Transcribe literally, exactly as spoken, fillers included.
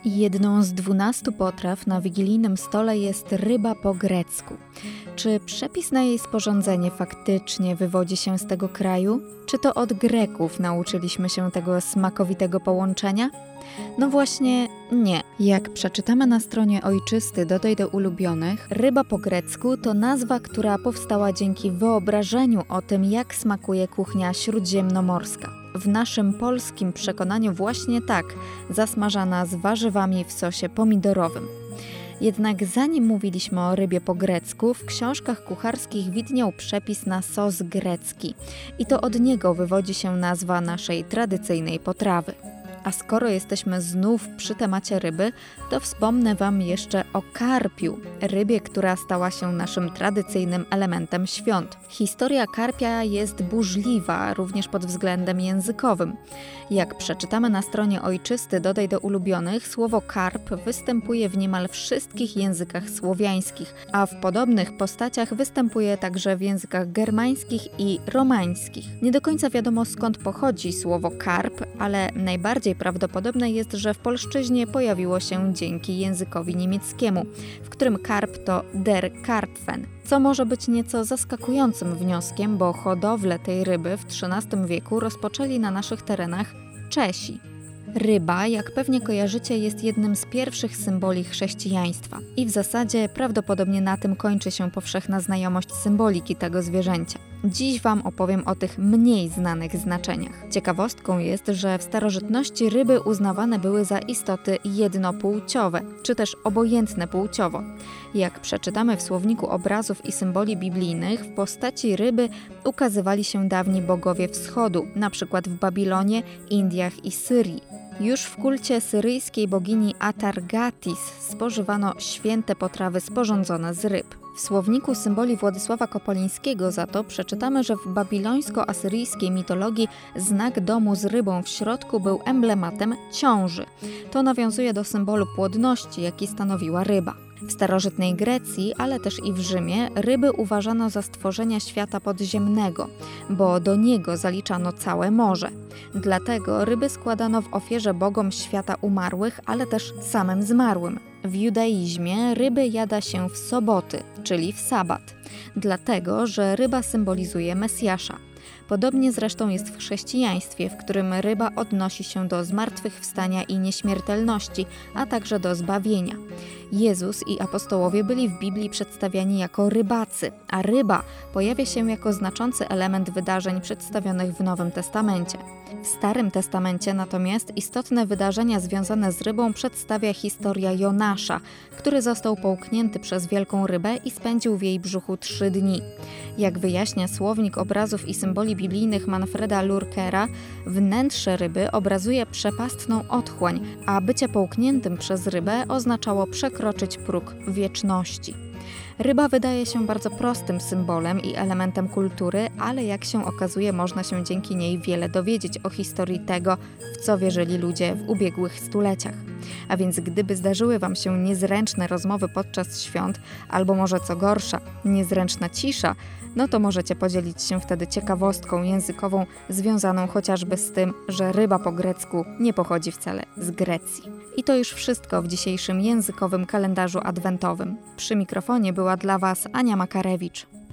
Jedną z dwunastu potraw na wigilijnym stole jest ryba po grecku. Czy przepis na jej sporządzenie faktycznie wywodzi się z tego kraju? Czy to od Greków nauczyliśmy się tego smakowitego połączenia? No właśnie nie. Jak przeczytamy na stronie Ojczysty dodaj do ulubionych, ryba po grecku to nazwa, która powstała dzięki wyobrażeniu o tym, jak smakuje kuchnia śródziemnomorska. W naszym polskim przekonaniu właśnie tak, zasmażana z warzywami w sosie pomidorowym. Jednak zanim mówiliśmy o rybie po grecku, w książkach kucharskich widniał przepis na sos grecki i to od niego wywodzi się nazwa naszej tradycyjnej potrawy. A skoro jesteśmy znów przy temacie ryby, to wspomnę Wam jeszcze o karpiu, rybie, która stała się naszym tradycyjnym elementem świąt. Historia karpia jest burzliwa, również pod względem językowym. Jak przeczytamy na stronie Ojczysty dodaj do ulubionych, słowo karp występuje w niemal wszystkich językach słowiańskich, a w podobnych postaciach występuje także w językach germańskich i romańskich. Nie do końca wiadomo, skąd pochodzi słowo karp, ale najbardziej prawdopodobne jest, że w polszczyźnie pojawiło się dzięki językowi niemieckiemu, w którym karp to der Karpfen, co może być nieco zaskakującym wnioskiem, bo hodowlę tej ryby w trzynastym wieku rozpoczęli na naszych terenach Czesi. Ryba, jak pewnie kojarzycie, jest jednym z pierwszych symboli chrześcijaństwa i w zasadzie prawdopodobnie na tym kończy się powszechna znajomość symboliki tego zwierzęcia. Dziś Wam opowiem o tych mniej znanych znaczeniach. Ciekawostką jest, że w starożytności ryby uznawane były za istoty jednopłciowe, czy też obojętne płciowo. Jak przeczytamy w słowniku obrazów i symboli biblijnych, w postaci ryby ukazywali się dawni bogowie wschodu, np. w Babilonie, Indiach i Syrii. Już w kulcie syryjskiej bogini Atargatis spożywano święte potrawy sporządzone z ryb. W słowniku symboli Władysława Kopolińskiego za to przeczytamy, że w babilońsko-asyryjskiej mitologii znak domu z rybą w środku był emblematem ciąży. To nawiązuje do symbolu płodności, jaki stanowiła ryba. W starożytnej Grecji, ale też i w Rzymie, ryby uważano za stworzenia świata podziemnego, bo do niego zaliczano całe morze. Dlatego ryby składano w ofierze bogom świata umarłych, ale też samym zmarłym. W judaizmie ryby jada się w soboty, czyli w sabat, dlatego że ryba symbolizuje Mesjasza. Podobnie zresztą jest w chrześcijaństwie, w którym ryba odnosi się do zmartwychwstania i nieśmiertelności, a także do zbawienia. Jezus i apostołowie byli w Biblii przedstawiani jako rybacy, a ryba pojawia się jako znaczący element wydarzeń przedstawionych w Nowym Testamencie. W Starym Testamencie natomiast istotne wydarzenia związane z rybą przedstawia historia Jonasza, który został połknięty przez wielką rybę i spędził w jej brzuchu trzy dni. Jak wyjaśnia słownik obrazów i symboli biblijnych Manfreda Lurkera, wnętrze ryby obrazuje przepastną otchłań, a bycie połkniętym przez rybę oznaczało przekroczyć próg wieczności. Ryba wydaje się bardzo prostym symbolem i elementem kultury, ale jak się okazuje, można się dzięki niej wiele dowiedzieć o historii tego, w co wierzyli ludzie w ubiegłych stuleciach. A więc gdyby zdarzyły Wam się niezręczne rozmowy podczas świąt, albo może co gorsza, niezręczna cisza, no to możecie podzielić się wtedy ciekawostką językową związaną chociażby z tym, że ryba po grecku nie pochodzi wcale z Grecji. I to już wszystko w dzisiejszym językowym kalendarzu adwentowym. Przy mikrofonie była dla Was Ania Makarewicz.